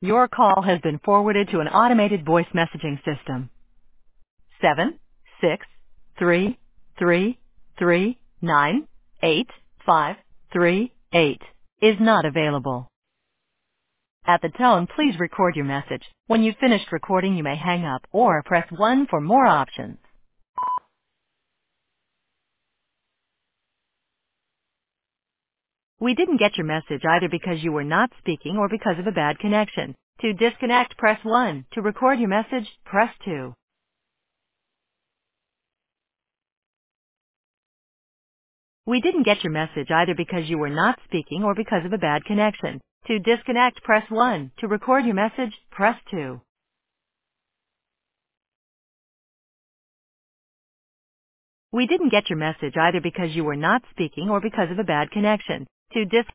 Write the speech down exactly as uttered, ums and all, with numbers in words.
Your call has been forwarded to an automated voice messaging system. Seven six three three three nine eight five three eight is not available. At the tone, please record your message. When you've finished recording, you may hang up or press one for more options. We didn't get your message either because you were not speaking or because of a bad connection. To disconnect, press one. To record your message, press two. We didn't get your message either because you were not speaking or because of a bad connection. To disconnect, press one. To record your message, press two. We didn't get your message either because you were not speaking or because of a bad connection. To dis-